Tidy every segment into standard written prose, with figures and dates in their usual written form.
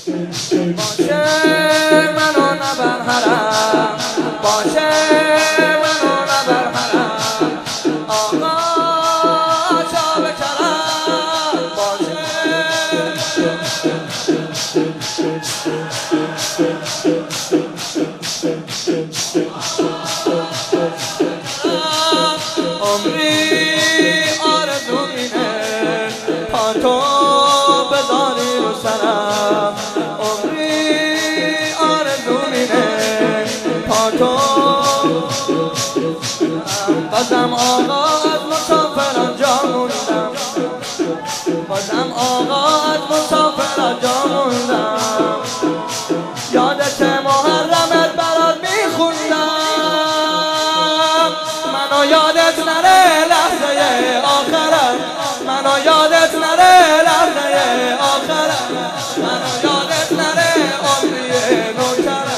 باشه منو نبر حرم، باشه منو نبر حرم، آقا شاب کرم باشه. عمری آرزو اینه تا تو بذاری رو سرم، عمری آرزو اینه تا تو. بازم آقا از مسافران جا موندم، بازم آقا از مسافران جا موندم، یادت محرمت برات میخوندم، منو یادت نره لحظه آخرم، منو یادت نره لحظه آخرم، منو یادت نره عمری نوکرم.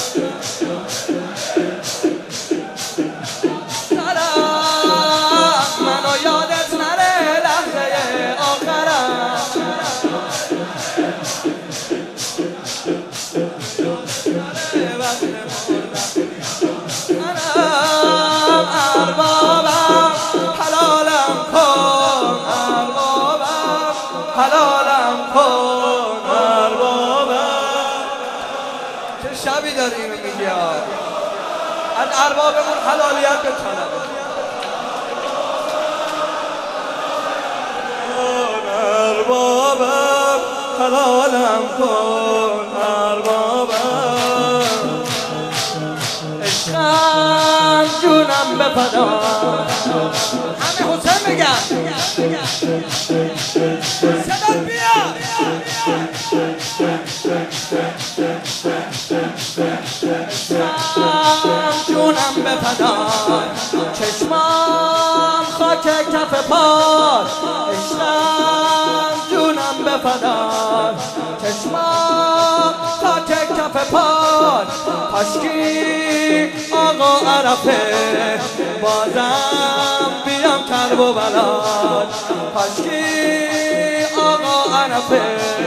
منو یادت نره لحظه آخرم. اربابم حلالم کن، اربابم حلالم کن، اربابم. چه شبی داری اینو میگی؟ از اربابمون حلالیت بتونه. اربابم حلالم کن، اربابم. عشقم جونم بپدا، همه حسین بگم صدات بیاد. عشقم جونم بپدا، چشمام خاک کف پات، عشقم جونم بپدا، چشمام خاک کف پات. کاشکی آقا عرفه بازم بیام کرب و بلاد، کاشکی آقا عرفه.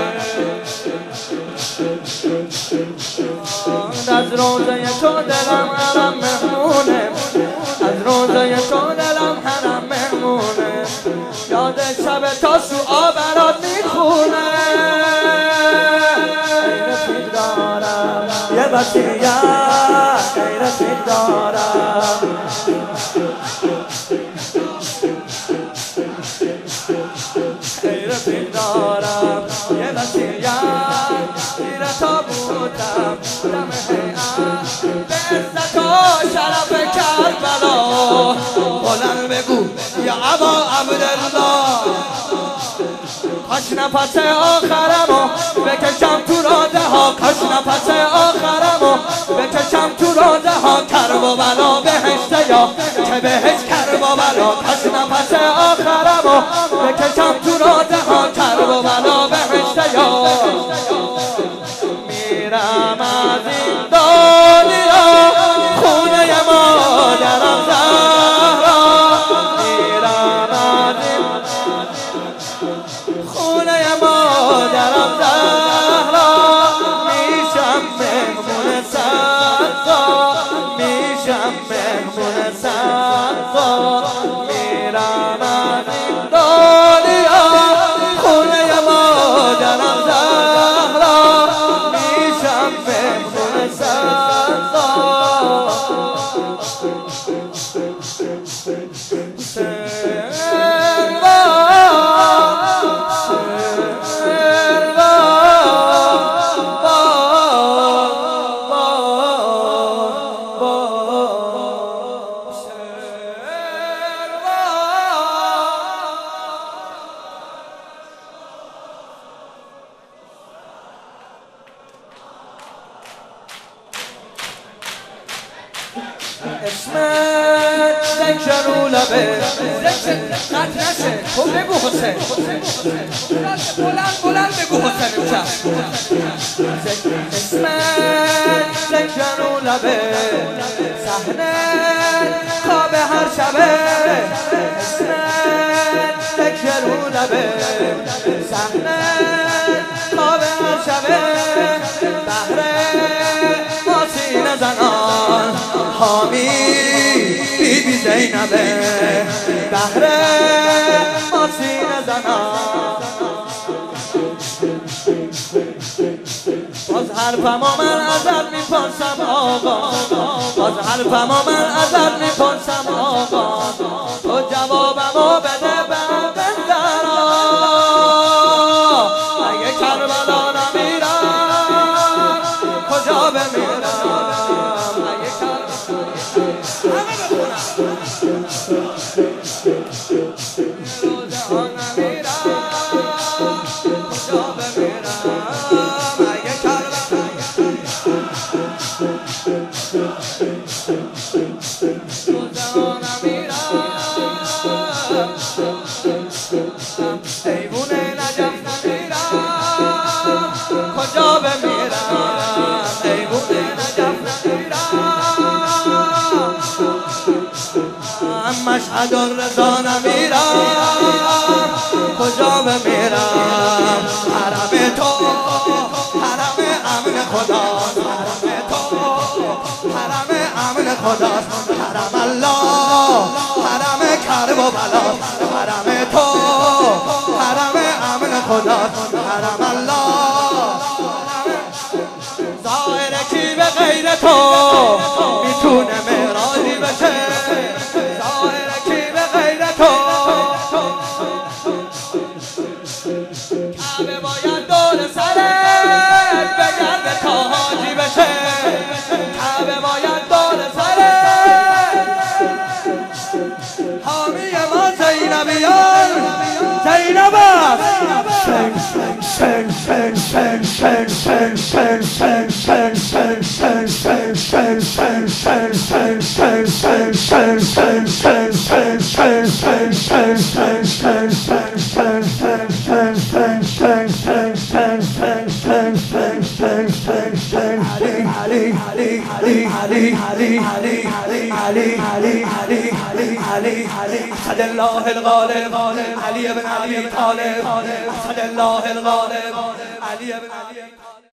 از روزه تو دلم حرم مهمونه، از روزه تو دلم حرم مهمونه، یاد شب تا سوعا برات میخونه. رفیق دارم یه وصیت، رفیق دارم رفیق دارم یه وصیت، زیر تابوتم دم هیئت، به عزت و شرف کربلا بلند بگو یا ابا عبدالله. کاش نفس آخرمو بکشم تو روزه ها، کاش نفس آخرمو بکشم تو روزه ها، کرب و بلا بهشت یا که بهشت کرب و بلا. کاش نفس آخرمو بکشم تو روزه ها، کرب و بلا بهشت یا. میرم از این دنیا خونه مادرم زهرا، میرم از این خونه مادرم زهرا، میشم مهمون سقا، میشم مهمون سقا. میرم از این دنیا خونه مادرم زهرا، میشم مهمون سقا. اسمت ذکر رو لبه، ذکر قطع نشه. تو بگو حسین، بلند بلند بگو حسین امشب. اسمت ذکر رو لبه، صحنه خواب هر شبه. اسمت ذکر رو لبه، صحنه خواب هر شبه. زینب بهر ما سینه زنان باز حرفمو من ازت میپرسم آقا باز حرفمو من ازت میپرسم آقا تو جوابمو بده بندرا اگه کربلا نمیرم کجا بمیرم اگه کربلا ایوونه نجف نمیرم کجا بمیرم ایوونه نجف نمیرم مشهد الرضا نمیرم کجا بمیرم حرم تو حرم امن خدا حرم تو حرم امن خدا حرم الله حرم کرب و بلا حرم تو حرم امن خدا حرم الله ظاهر کی به غیر تو میتونه معراجی بشه ظاهر کی به غیر تو کعبه باید دور سرت بگرده تا حاجی بشه کعبه باید دور سرت حامی ما زینبیان زینب اسد الله الغالب علی بن ابی طالب اسد الله الغالب علی بن ابی